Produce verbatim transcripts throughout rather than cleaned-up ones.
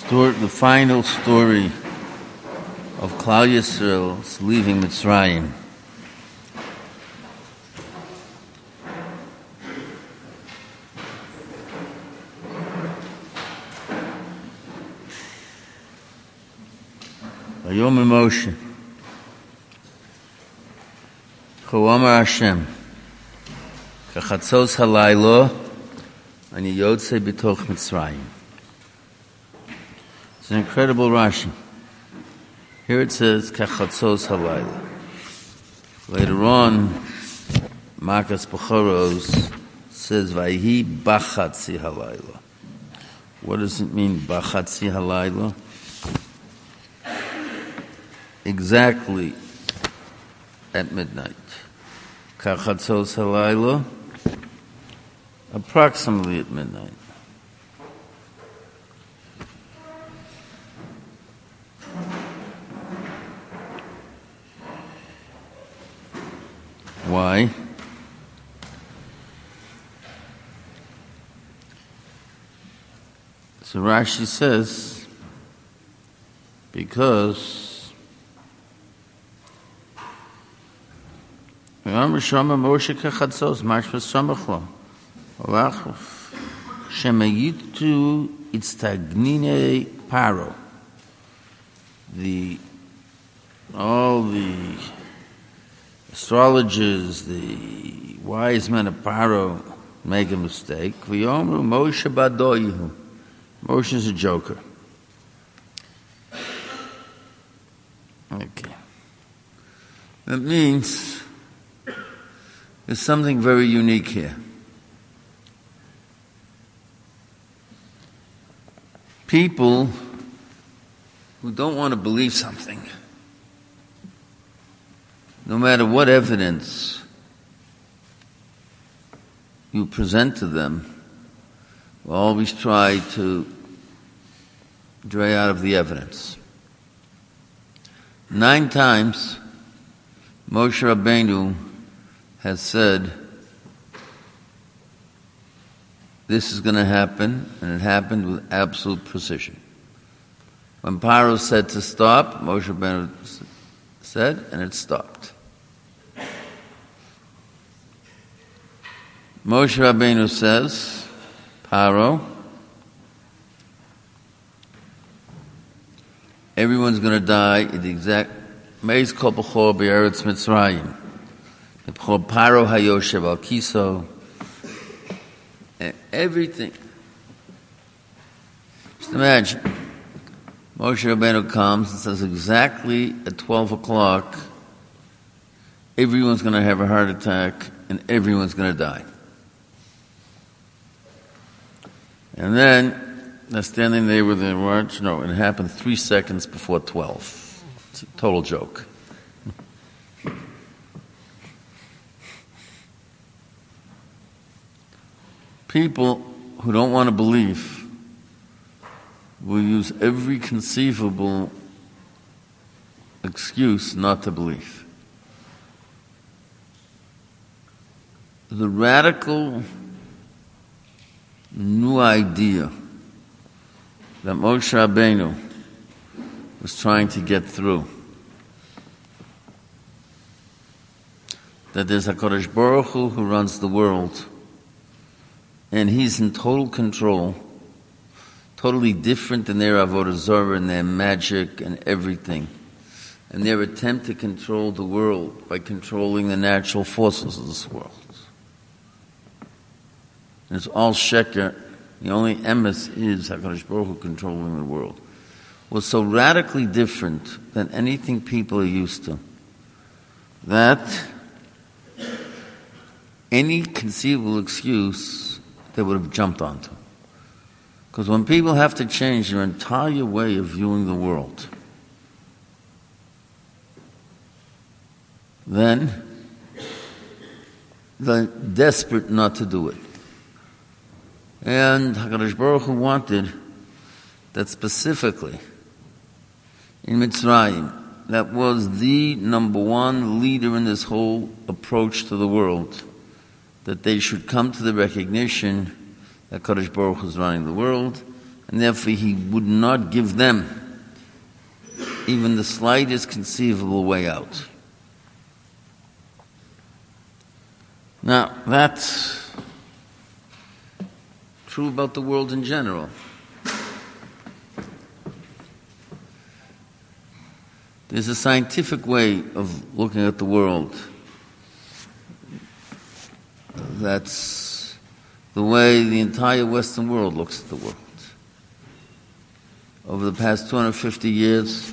story, the final story of Klal Yisrael's leaving Mitzrayim. Vayom Moshe, Cho'amar Hashem, Kachatzos halaylo, ani yotzei b'toch Mitzrayim. It's an incredible Rashi. Here it says, Kachatzos halaylo. Later on, Makas Bechoros says, Vayhi bachatzi halaylo. What does it mean, bachatzi halaylo? Exactly at midnight. Kachatzos halaylo, approximately at midnight. Why? So Rashi says, because Moshe kachatzos, mashmas samachlo. Olach shemayitu itstagnine paro. The all the astrologers, the wise men of Paro make a mistake. V'yomru Moshe badoyihu. Moshe is a joker. Okay. That means there's something very unique here. People who don't want to believe something, no matter what evidence you present to them, will always try to dray out of the evidence. Nine times, Moshe Rabbeinu has said, this is going to happen, and it happened with absolute precision. When Paro said to stop, Moshe Rabbeinu said, and it stopped. Moshe Rabbeinu says, Paro, everyone's going to die at the exact Meis kol b'chor b'eretz Mitzrayim. B'chor Paro hayoshev al kiso. And everything. Just imagine. Moshe Rabbeinu comes and says exactly at twelve o'clock, everyone's going to have a heart attack and everyone's going to die. And then they're standing there with their watch. No, it happened three seconds before twelve. It's a total joke. People who don't want to believe will use every conceivable excuse not to believe. The radical new idea that Moshe Rabbeinu was trying to get through, that there's HaKadosh Baruch Hu who runs the world, and he's in total control, totally different than their avodah zarah and their magic and everything, and their attempt to control the world by controlling the natural forces of this world. And it's all sheker. The only emes is HaKadosh Baruch Hu controlling the world. Was so radically different than anything people are used to that any conceivable excuse they would have jumped onto. Because when people have to change their entire way of viewing the world, then they're desperate not to do it. And HaKadosh Baruch Hu wanted that specifically in Mitzrayim, that was the number one leader in this whole approach to the world, that they should come to the recognition that Kadosh Baruch Hu is running the world, and therefore he would not give them even the slightest conceivable way out. Now, that's true about the world in general. There's a scientific way of looking at the world. That's the way the entire Western world looks at the world. Over the past two hundred fifty years,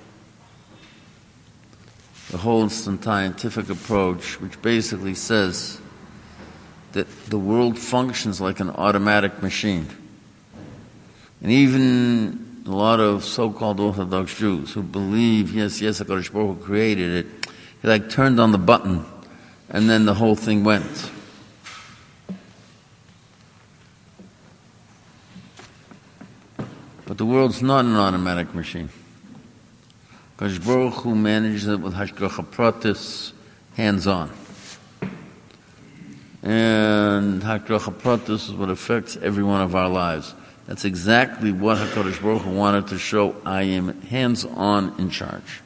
the whole scientific approach, which basically says that the world functions like an automatic machine. And even a lot of so-called Orthodox Jews who believe, yes, yes, HaKadosh Baruch Hu created it, he like turned on the button and then the whole thing went. But the world's not an automatic machine. HaKadosh Baruch Hu manages it with Hashgacha Pratis, hands-on. And Hashgacha Pratis is what affects every one of our lives. That's exactly what HaKadosh Baruch Hu wanted to show. I am hands-on in charge.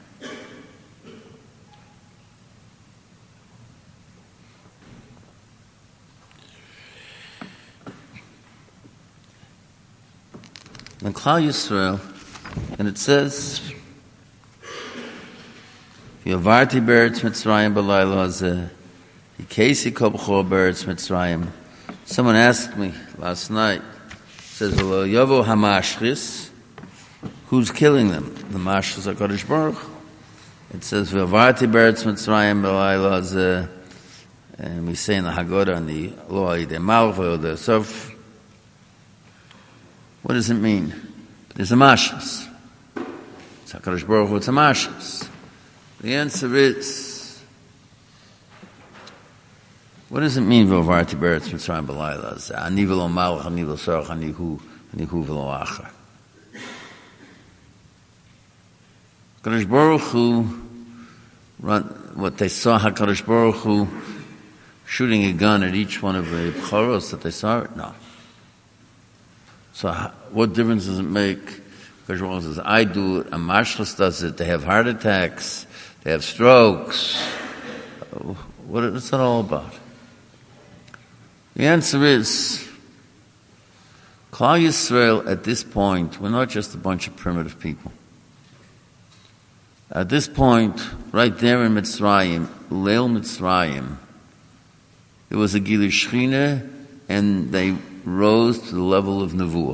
In Klal Yisrael, and it says, V'yavarti be'eretz Mitzrayim b'layla hazeh, hikesi kol b'chor be'eretz Mitzrayim. Someone asked me last night, says, V'lo yovo hamashchis, who's killing them? The mashchis HaKadosh Baruch Hu. It says, V'yavarti be'eretz Mitzrayim b'layla hazeh, and we say in the Haggadah, and the Lo Yidei Malva, or the Sof. What does it mean? There's a mashchis. It's HaKadosh Baruch Hu, it's a mashchis. The answer is, what does it mean, V'avarti be'eretz Mitzrayim b'layla hazeh? Ani v'lo malach, ani v'lo sarach, ani hu, ani hu v'lo achar. HaKadosh Baruch Hu, run, what they saw HaKadosh Baruch Hu shooting a gun at each one of the b'choros that they saw it? No. So what difference does it make? HaKadosh Baruch Hu says, I do it, a mashchis does it, they have heart attacks, they have strokes. What is that all about? The answer is, Klal Yisrael at this point, we're not just a bunch of primitive people. At this point, right there in Mitzrayim, Leil Mitzrayim, there was a Gilui Shechina, and they rose to the level of Nevuah.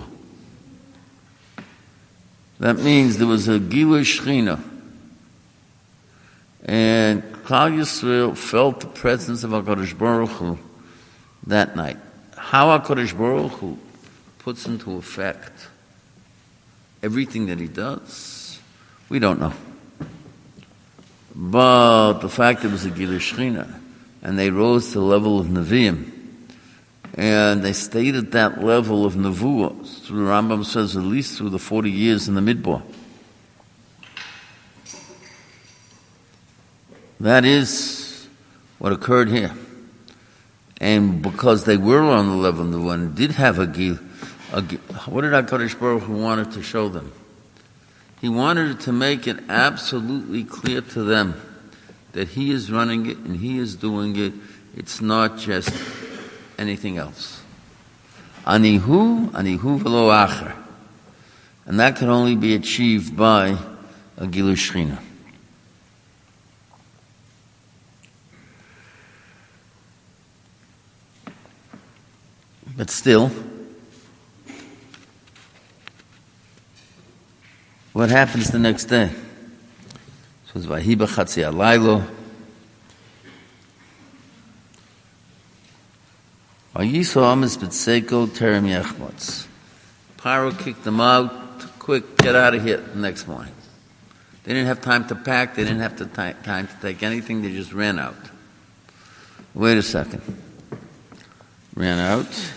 That means there was a Gilui Shechina, and Klal Yisrael felt the presence of HaKadosh Baruch Hu that night. How HaKadosh Baruch Hu puts into effect everything that he does, we don't know. But the fact that it was a Gilui Shechina, and they rose to the level of Nevi'im, and they stayed at that level of Nevuah, through the Rambam says, at least through the forty years in the Midbar. That is what occurred here. And because they were on the level of Nevuah and did have a Gil, a, what did HaKadosh Baruch Hu wanted to show them? He wanted to make it absolutely clear to them that he is running it and he is doing it. It's not just anything else. Anihu, anihu v'lo acher. And that can only be achieved by a Gilui Shechina. But still, what happens the next day? So it's Vahi b'chatzi alaylo. Paro kicked them out. Quick, get out of here the next morning. They didn't have time to pack. They didn't have to t- time to take anything. They just ran out. Wait a second. Ran out.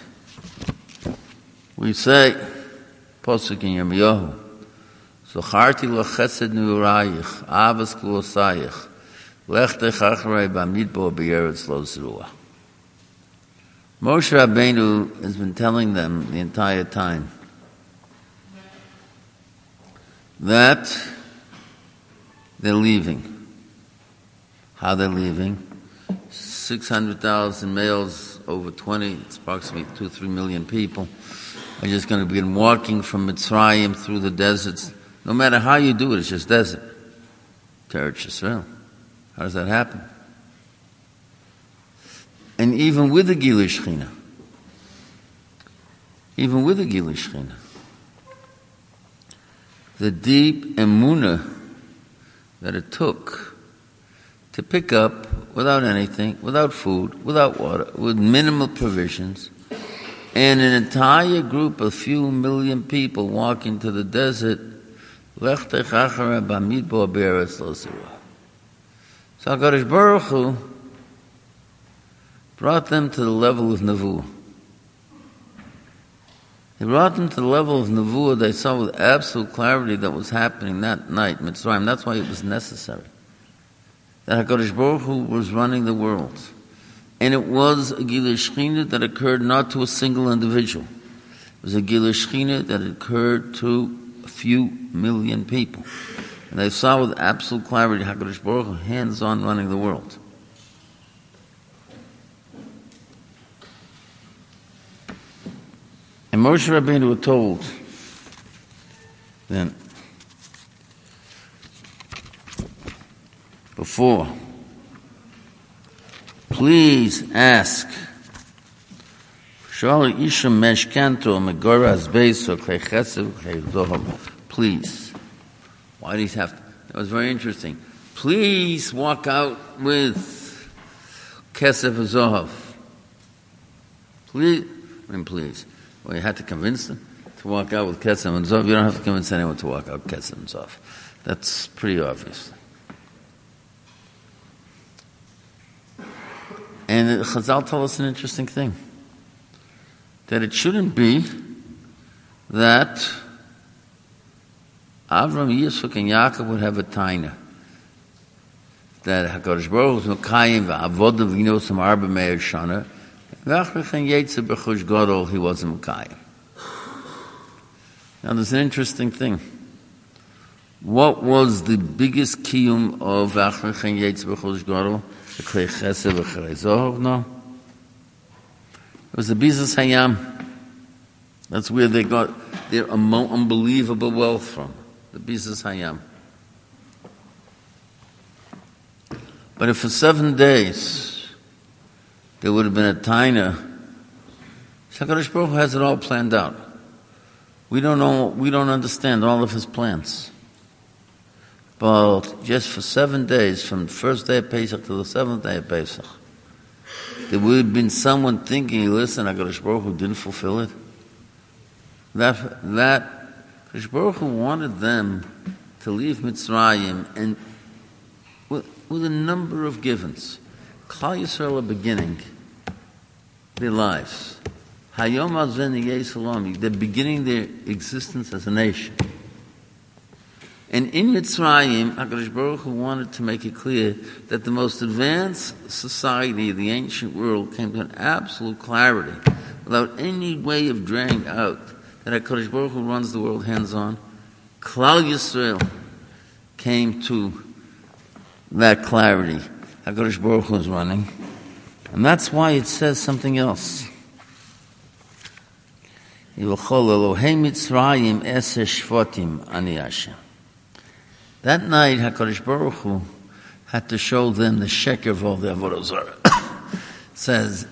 We say, Posuk in Yirmiyahu, Zocharti lo chesed nu'urayich, avas kulosayich, lechtech acharei b'midbar b'yeretz lo zruah. Moshe Rabbeinu has been telling them the entire time that they're leaving. How they're leaving? six hundred thousand males, over twenty, it's approximately two, three million people, are just going to begin walking from Mitzrayim through the deserts. No matter how you do it, it's just desert. To Eretz Yisrael. How does that happen? And even with the Gilui Shechina, even with the Gilui Shechina, the deep emunah that it took to pick up without anything, without food, without water, with minimal provisions, and an entire group of few million people walk into the desert. So HaKadosh Baruch Hu brought them to the level of Nevuah. He brought them to the level of Nevuah. They saw with absolute clarity that was happening that night, Mitzrayim. That's why it was necessary. That HaKadosh Baruch Hu was running the world. And it was a Gilui Shechina that occurred not to a single individual. It was a Gilui Shechina that occurred to a few million people. And they saw with absolute clarity HaKadosh Baruch Hu hands-on running the world. And Moshe Rabbeinu were told then, before, please ask, please. Why do you have to? That was very interesting. Please walk out with Kesef Zohav. Please, I mean, please. Well, you had to convince them to walk out with Kesef and Zohav. You don't have to convince anyone to walk out with Kesef and Zohav. That's pretty obvious. And Chazal told us an interesting thing. That it shouldn't be that Avram, Yitzchak, and Yaakov would have a taina. That HaKadosh Baruch Hu was Mekayim v'avodah v'ginos arba me'er shana v'achrechem yetzer b'chush gadol he wasn't Mekayim. Now there's an interesting thing. What was the biggest kiyum of v'achrechem yetzer b'chush gadol? The Klei Chesed v'Charei Zohar? No. It was the Bizas Hayam. That's where they got their unbelievable wealth from. The Bizas Hayam. But if for seven days there would have been a taina, HaKadosh Baruch Hu has it all planned out. We don't know, we don't understand all of his plans. But just for seven days, from the first day of Pesach to the seventh day of Pesach, there would have been someone thinking, listen, HaKadosh Baruch Hu didn't fulfill it. That, that HaKadosh Baruch Hu wanted them to leave Mitzrayim and with, with a number of givens. Klal Yisrael are beginning their lives. Hayom Azen Yeh Salami, they're beginning their existence as a nation. And in Mitzrayim, HaKadosh Baruch Hu wanted to make it clear that the most advanced society of the ancient world came to an absolute clarity, without any way of dragging out, that HaKadosh Baruch Hu runs the world hands-on. Klal Yisrael came to that clarity. HaKadosh Baruch Hu is running. And that's why it says something else. That night, HaKadosh Baruch Hu had to show them the sheker of all the Avodah Zarah. Says,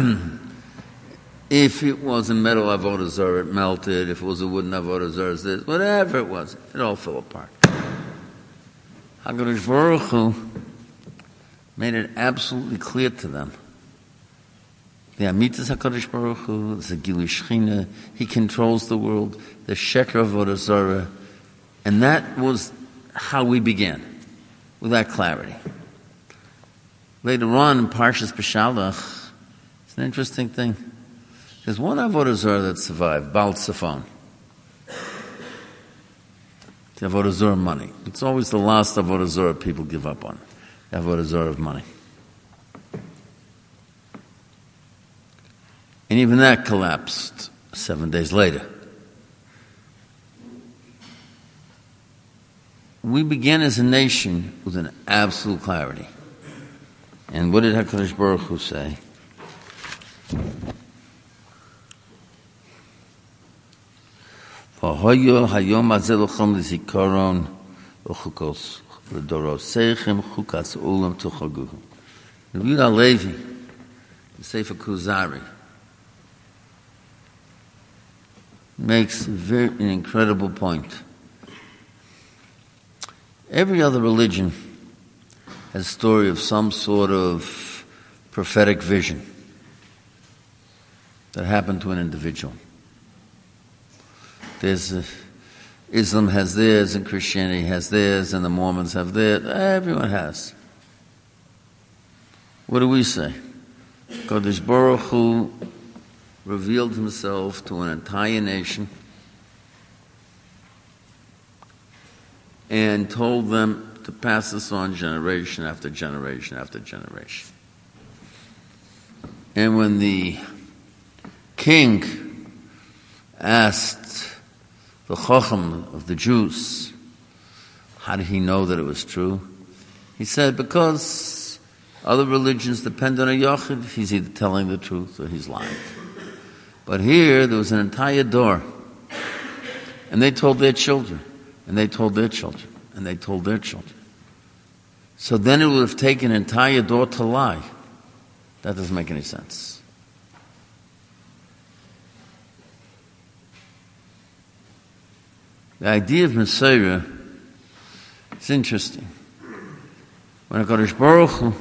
if it was a metal Avodah Zarah, it melted. If it was a wooden Avodah Zarah, it this. Whatever it was, it all fell apart. HaKadosh Baruch Hu made it absolutely clear to them. The Amitas HaKadosh Baruch Hu, the Gilui Shechina, he controls the world, the sheker of Avodah Zarah, and that was how we began, with that clarity. Later on in Parshas Beshalach, it's an interesting thing. There's one Avodah Zarah that survived, Baal Tzafon. The Avodah Zarah money. It's always the last Avodah Zarah people give up on, the Avodah Zarah of money. And even that collapsed seven days later. we began as a nation with an absolute clarity. And what did HaKadosh Baruch Hu say? V'hoyo hayom hazeh lochem lizikaron uchukos v'doroseichem chukas ulam tuchaguhu. Yehuda Levi, the Sefer Kuzari, makes very, an incredible point. Every other religion has a story of some sort of prophetic vision that happened to an individual. There's a, Islam has theirs, and Christianity has theirs, and the Mormons have theirs. Everyone has. What do we say? Kadosh Baruch Hu revealed himself to an entire nation and told them to pass this on generation after generation after generation. And when the king asked the Chacham of the Jews, how did he know that it was true? He said, because other religions depend on a Yachid, he's either telling the truth or he's lying. But here, there was an entire door. And they told their children, and they told their children, and they told their children. So then it would have taken an entire door to lie. That doesn't make any sense. The idea of Messiah is interesting. When HaKadosh Baruch Hu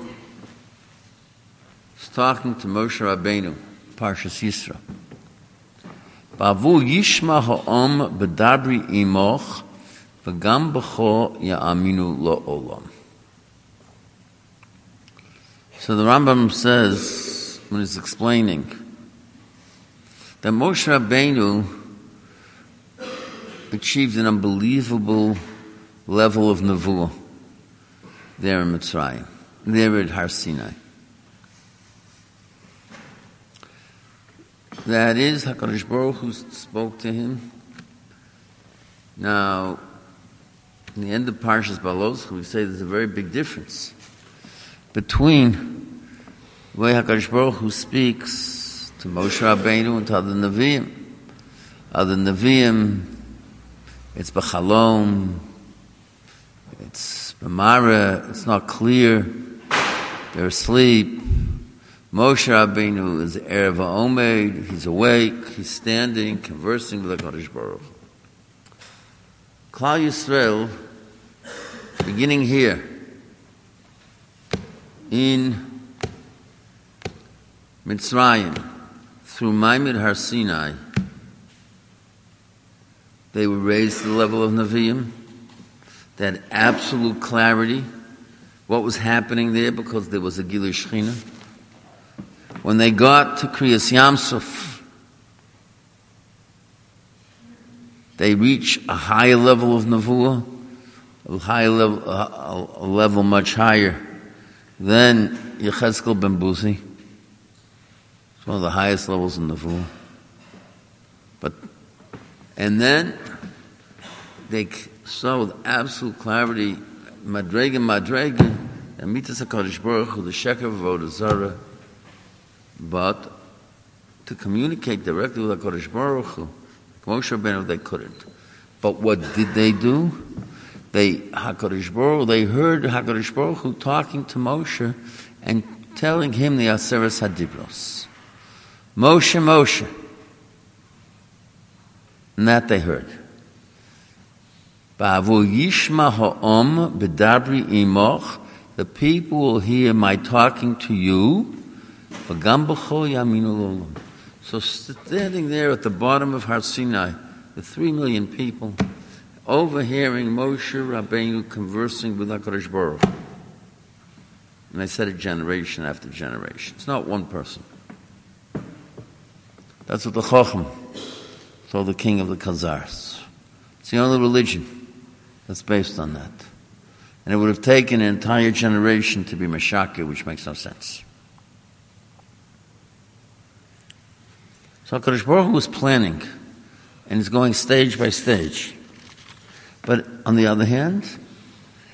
is talking to Moshe Rabbeinu, Parshas Yisro, Bavu yishma ha'om b'dabri imoch v'gam b'cho ya'aminu lo'olam. So the Rambam says, when he's explaining, that Moshe Rabbeinu achieved an unbelievable level of nevuah there in Mitzrayim, there at Har Sinai. That is, HaKadosh Baruch Hu spoke to him. Now, in the end of Parshas Baloscha, we say there's a very big difference between the way HaKadosh Baruch Hu speaks to Moshe Rabbeinu and to other Nevi'im. Other Nevi'im, it's B'chalom, it's B'mara, it's not clear, they're asleep. Moshe Rabbeinu is Erev HaOmed, he's awake, he's standing, conversing with HaKadosh Baruch Hu. Klal Yisrael, beginning here, in Mitzrayim, through Maimid Har Sinai, they were raised to the level of Nevi'im. They had absolute clarity what was happening there because there was a Gilui Shechina. When they got to Kriyas Yamsuf, they reach a higher level of Nevuah, a higher level, a, a level much higher than Yechezkel ben Buzi. It's one of the highest levels in Nevuah. But, and then they saw with absolute clarity, Madrega, Madrega, and Mitzvah HaKadosh Baruch Hu, the Sheker of Avodah Zarah. But to communicate directly with HaKadosh Baruch Hu, Moshe Rabbeinu, they couldn't. But what did they do? They, HaKadosh Baruch Hu, they heard HaKadosh Baruch Hu talking to Moshe and telling him the Aseres HaDibros. Moshe, Moshe. And that they heard. Ba'avu yishma ha'om b'dabri imoch, the people will hear my talking to you. So standing there at the bottom of Har Sinai, the three million people, overhearing Moshe Rabbeinu conversing with HaKadosh Baruch Hu. And I said it generation after generation. It's not one person. That's what the Chacham told the king of the Khazars. It's the only religion that's based on that. And it would have taken an entire generation to be Meshakeh, which makes no sense. So HaKadosh Baruch Hu was planning, and he's going stage by stage. But on the other hand,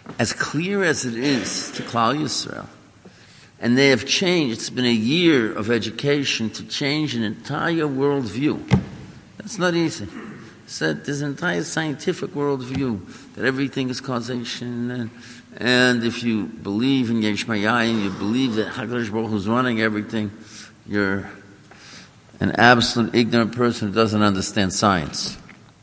as clear as it is to Klal Yisrael, and they have changed. It's been a year of education to change an entire worldview. That's not easy. Said there's an entire scientific worldview that everything is causation, and, and if you believe in Yesh Ma'ayin, you believe that HaKadosh Baruch Hu is running everything, you're an absolute ignorant person who doesn't understand science.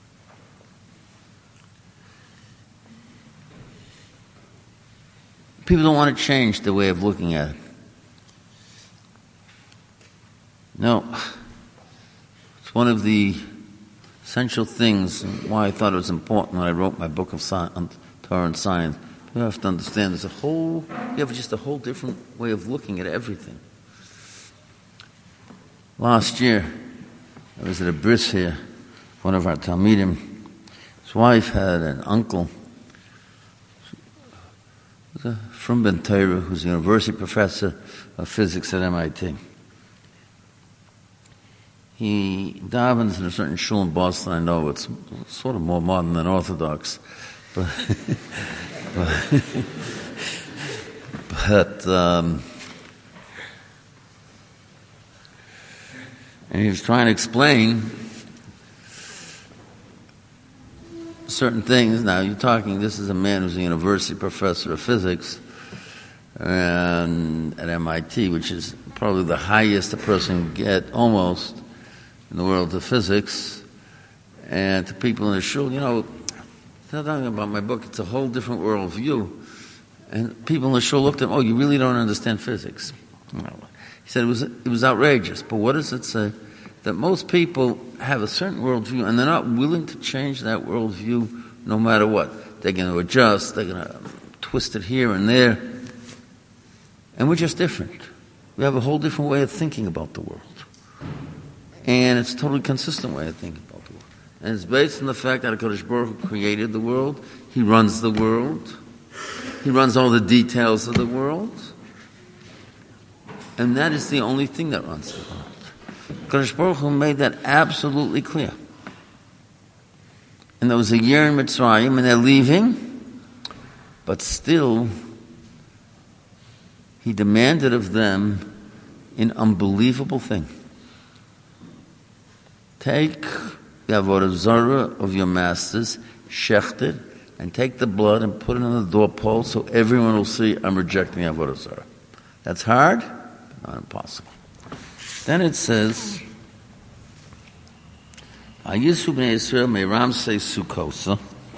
People don't want to change their way of looking at it. No. It's one of the essential things, why I thought it was important when I wrote my book of science, on Torah and Science. You have to understand there's a whole, you have just a whole different way of looking at everything. Last year, I was at a bris here, one of our Talmidim. His wife had an uncle, from Ben Torah, who's a university professor of physics at M I T. He davens in a certain shul in Boston. I know it's sort of more modern than Orthodox, but but, but um, and he was trying to explain certain things. Now, you're talking, this is a man who's a university professor of physics and at M I T, which is probably the highest a person can get almost in the world of physics. And to people in the shul, you know, they're talking about my book, it's a whole different worldview. And people in the shul looked at him, oh, you really don't understand physics. He said it was, it was outrageous. But what does it say? That most people have a certain worldview, and they're not willing to change that worldview no matter what. They're going to adjust, they're going to twist it here and there. And we're just different. We have a whole different way of thinking about the world. And it's a totally consistent way of thinking about the world. And it's based on the fact that HaKadosh Baruch Hu created the world, He runs the world, He runs all the details of the world, and that is the only thing that runs the world. HaKadosh Baruch Hu made that absolutely clear. And there was a year in Mitzrayim, and they're leaving, but still, He demanded of them an unbelievable thing. Take the avodah zarah of your masters, shecht it, and take the blood and put it on the doorpost so everyone will see I'm rejecting the avodah zarah. That's hard, but not impossible. Then it says, Ayisu b'nei Yisrael me'ram say Sukkosa.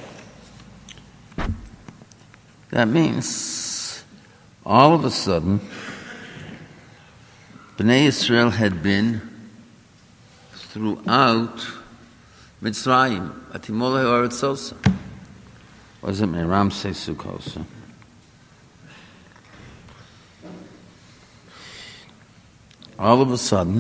That means, all of a sudden, Bnei Yisrael had been throughout Mitzrayim, Atimolei Oretzosa. What does it mean? Ramsei Sukkosa. All of a sudden,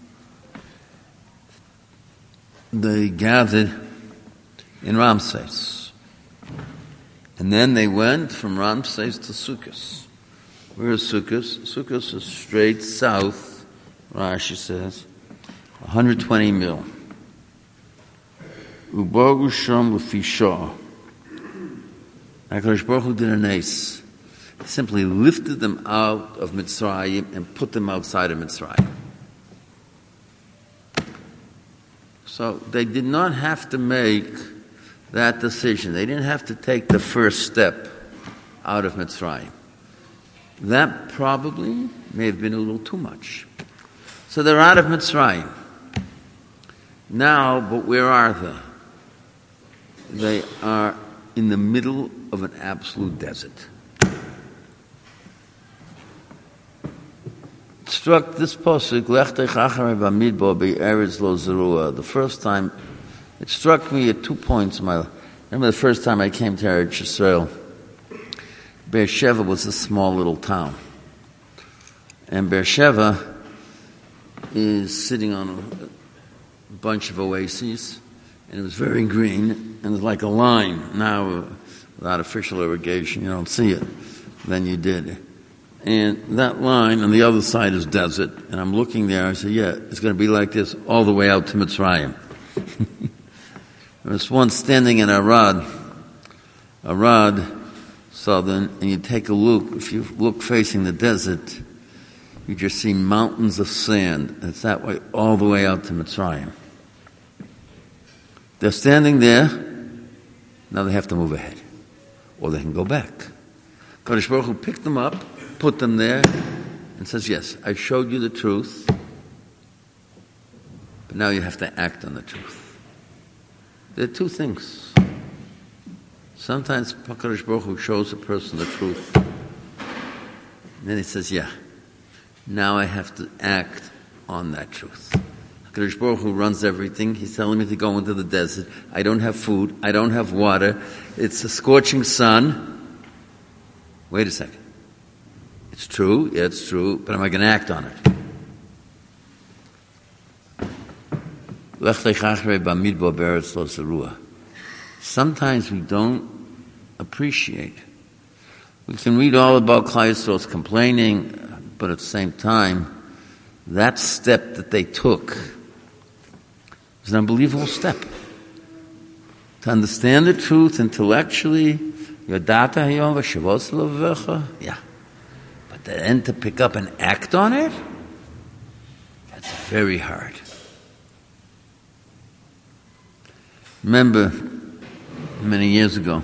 they gathered in Ramses. And then they went from Ramses to Sukkot. Where is Sukkot? Sukkot is straight south, Rashi says, one hundred twenty mil. Ubogu shom l'fisha. HaKadosh Baruch Hu did an ace. He simply lifted them out of Mitzrayim and put them outside of Mitzrayim. So they did not have to make that decision. They didn't have to take the first step out of Mitzrayim. That probably may have been a little too much. So they're out of Mitzrayim. Now, but where are they? They are in the middle of an absolute desert. It struck this pasuk, Lechtech acharei b'midbar be'eretz lo zerua. The first time, it struck me at two points in my life. Remember the first time I came to Eretz Yisrael, Beersheba was a small little town. And Beersheba is sitting on a bunch of oases, and it was very green, and it was like a line. Now, without official irrigation, you don't see it. Then you did. And that line on the other side is desert, and I'm looking there, I say, yeah, it's going to be like this all the way out to Mitzrayim. There was one standing in Arad. Arad southern, and you take a look, if you look facing the desert, you just see mountains of sand. It's that way all the way out to Mitzrayim. They're standing there, now they have to move ahead. Or they can go back. Kadosh Baruch Hu picked them up, put them there, and says, yes, I showed you the truth, but now you have to act on the truth. There are two things. Sometimes Kadosh Baruch Hu shows a person the truth, and then he says, yeah, now I have to act on that truth. Kadosh Baruch Hu runs everything. He's telling me to go into the desert. I don't have food. I don't have water. It's a scorching sun. Wait a second. It's true. Yeah, it's true. But am I going to act on it? Sometimes we don't appreciate. We can read all about Klal Yisrael's complaining, but at the same time, that step that they took is an unbelievable step. To understand the truth intellectually, Yodata Hayom v'Shavos Levavecha, yeah. But then to pick up and act on it, that's very hard. Remember, many years ago,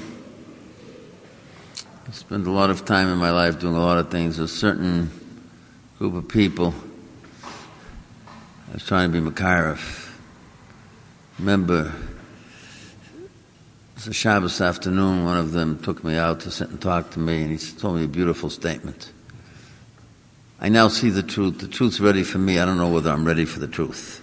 I spent a lot of time in my life doing a lot of things. A certain group of people, I was trying to be Makarev. Remember, it was a Shabbos afternoon, one of them took me out to sit and talk to me, and he told me a beautiful statement. I now see the truth. The truth's ready for me. I don't know whether I'm ready for the truth.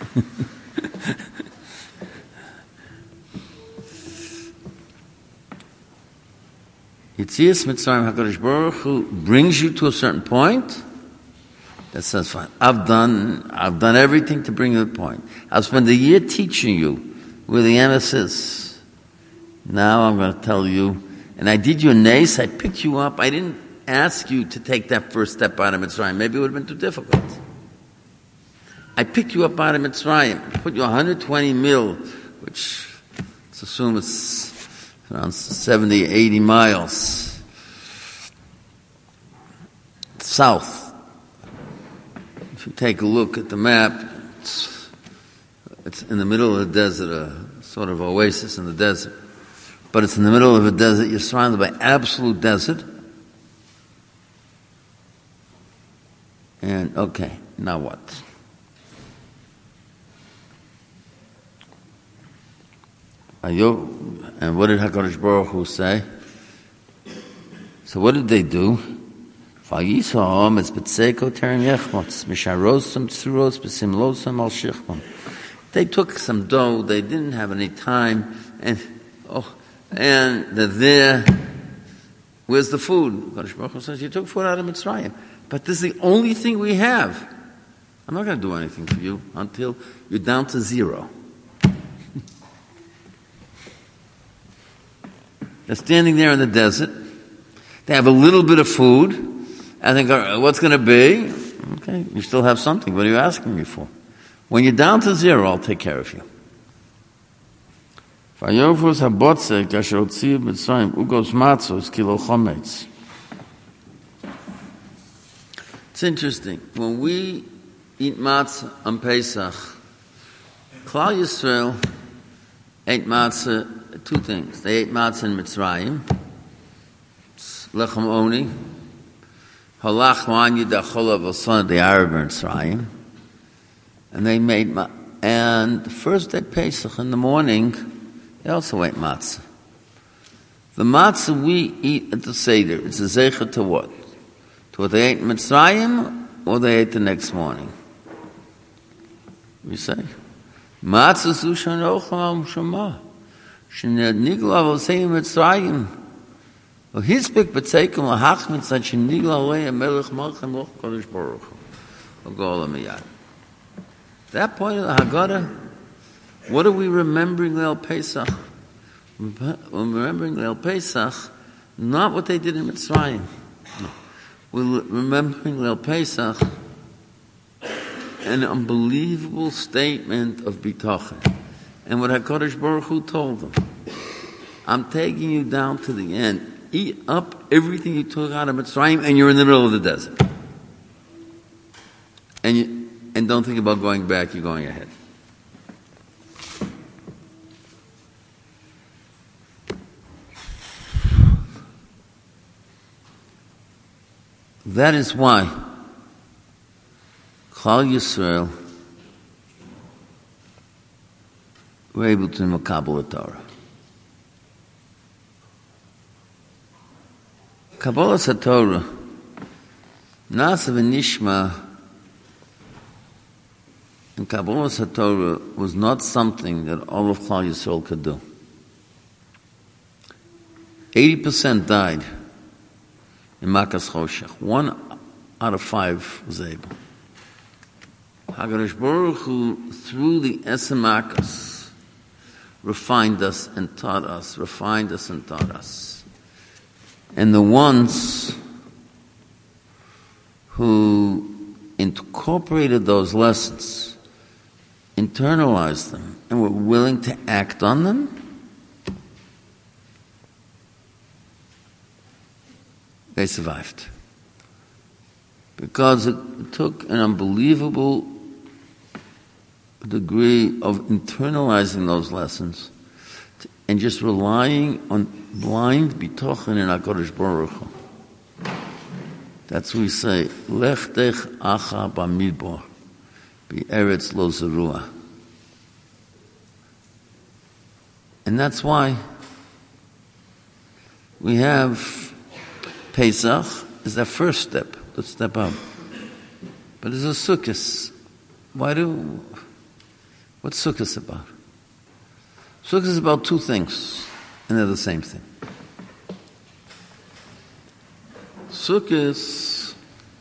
Yitzias Mitzrayim, HaKadosh Baruch Hu brings you to a certain point. That says, fine, I've done, I've done everything to bring you to the point. I've spent a year teaching you where the emes is. Now I'm going to tell you, and I did you a nace, I picked you up, I didn't ask you to take that first step out of Mitzrayim. Maybe it would have been too difficult. I picked you up out of Mitzrayim, put you one hundred twenty mil, which, let's assume it's around seventy, eighty miles south. If you take a look at the map, it's, it's in the middle of the desert, a sort of oasis in the desert. But it's in the middle of a desert. You're surrounded by absolute desert. And, okay, now what? And what did HaKadosh Baruch Hu say? So what did they do? They took some dough, they didn't have any time, and oh, and they're there. Where's the food? HaKadosh Baruch Hu says, you took food out of Mitzrayim, but this is the only thing we have. I'm not going to do anything for you until you're down to zero. They're standing there in the desert. They have a little bit of food. I think, what's going to be? Okay, you still have something. What are you asking me for? When you're down to zero, I'll take care of you. It's interesting. When we eat matzah on Pesach, Klal Yisrael ate matzah, two things. They ate matzah in Mitzrayim, lechem oni, halach man yidachol avosana, the Arab Mitzrayim, and they made ma- and the first day Pesach in the morning, they also ate matzah. The matzah we eat at the Seder, it's a zecher to what? To what they ate in Mitzrayim, or they ate the next morning? We say, matzah zu shanocham al shema, shenigla avosei Mitzrayim, v'hispik b'tzeikum lahachmit zat shenigla alei melech malchem loch Kadosh Baruch Hu, v'gol miyad. That point of the Haggadah, what are we remembering Leil Pesach? We're remembering Leil Pesach, not what they did in Mitzrayim. No. We're remembering Leil Pesach, an unbelievable statement of bitachon. And what HaKadosh Baruch Hu told them, I'm taking you down to the end. eat up everything you took out of Mitzrayim, and you're in the middle of the desert. And you, and don't think about going back, you're going ahead. That is why Klal Yisrael were able to makabel Torah. Kabbalas HaTorah, Nasa v'Nishma, and Kabbalas HaTorah was not something that all of Klal Yisrael could do. Eighty percent died in Makas Choshech. One out of five was able. HaKadosh Baruch Hu, through the Esem Makas, refined us and taught us, refined us and taught us. And the ones who incorporated those lessons, internalized them, and were willing to act on them, they survived. Because it took an unbelievable degree of internalizing those lessons and just relying on blind bitochen in HaKadosh Baruch Hu. That's what we say, Lech dech acha b'midbar, b'eretz lo zerua. And that's why we have Pesach is that first step. Let's step up. But there's a Sukkot. Why do, what's Sukkot about? Sukkot is about two things, and they're the same thing. Sukkot,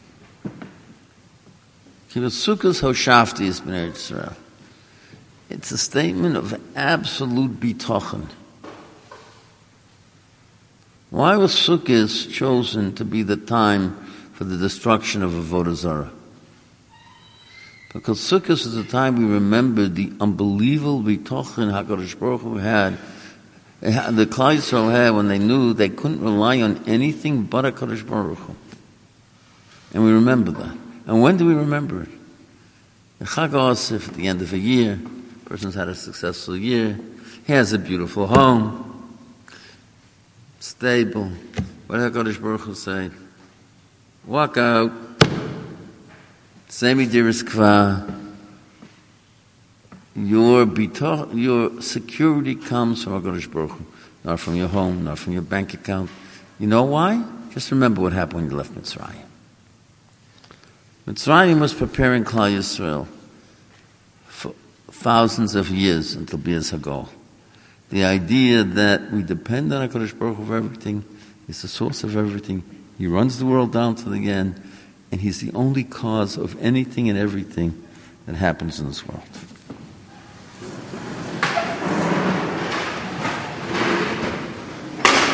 Sukkot Hoshafti is Bnei Yisrael. It's a statement of absolute bitochen. Why was Sukkot chosen to be the time for the destruction of Avodah Zarah? Because Sukkot is the time we remember the unbelievable bitochen HaKadosh Baruch Hu had, the Klal Yisrael had when they knew they couldn't rely on anything but HaKadosh Baruch Hu. And we remember that. And when do we remember it? In Chag HaOsif, at the end of a year, a person's had a successful year, he has a beautiful home, stable. What did HaKadosh Baruch Hu say? Walk out. Semi diris kva. Your bitoch, your security comes from HaKadosh Baruch Hu, not from your home, not from your bank account. You know why? Just remember what happened when you left Mitzrayim. Mitzrayim was preparing Klal Yisrael for thousands of years until Bias Hagol. The idea that we depend on HaKadosh Baruch Hu for everything, He's the source of everything, He runs the world down to the end, and He's the only cause of anything and everything that happens in this world.